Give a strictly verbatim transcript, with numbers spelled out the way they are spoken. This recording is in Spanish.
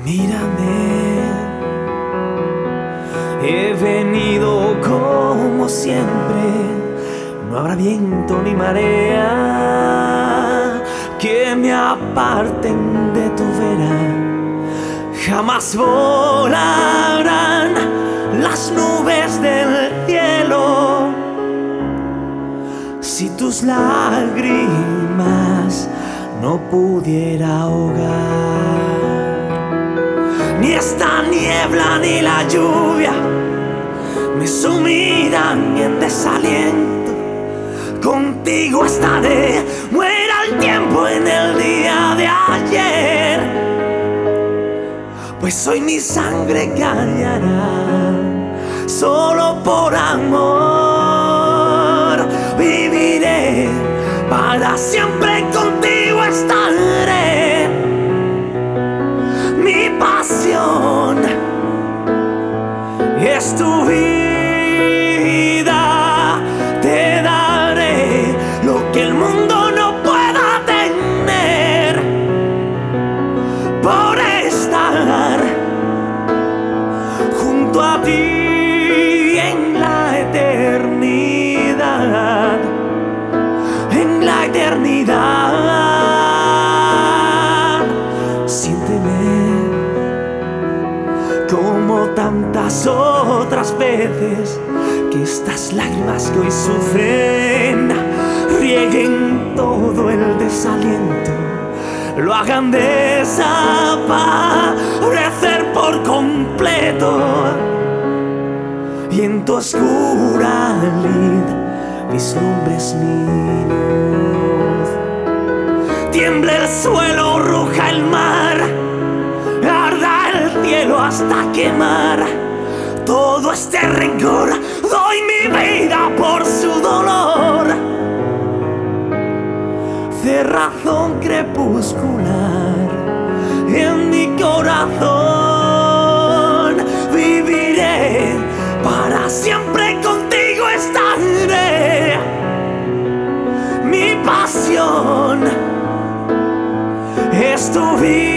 Mírame, he venido como siempre. No habrá viento ni marea que me aparten de tu vera. Jamás volarán las nubes del cielo si tus lágrimas no pudiera ahogar. Ni esta niebla ni la lluvia me sumirán en desaliento. Contigo estaré, muera el tiempo en el día de ayer, pues hoy mi sangre callará solo por amor. Viviré, para siempre contigo estaré. Mi pasión es tu vida, te daré lo que el mundo no pueda tener por estar junto a ti en la eternidad, en la eternidad. Siénteme como tantas otras veces, que estas lágrimas que hoy sufren rieguen todo el desaliento, lo hagan desaparecer por completo, y en tu oscura lid vislumbres mi luz. Tiemble el suelo, ruja el mar, arda el cielo hasta quemar todo este rencor. Doy mi vida por su dolor. Cerrazón crepuscular en mi corazón. Viviré, para siempre contigo estaré. Mi pasión es tu vida.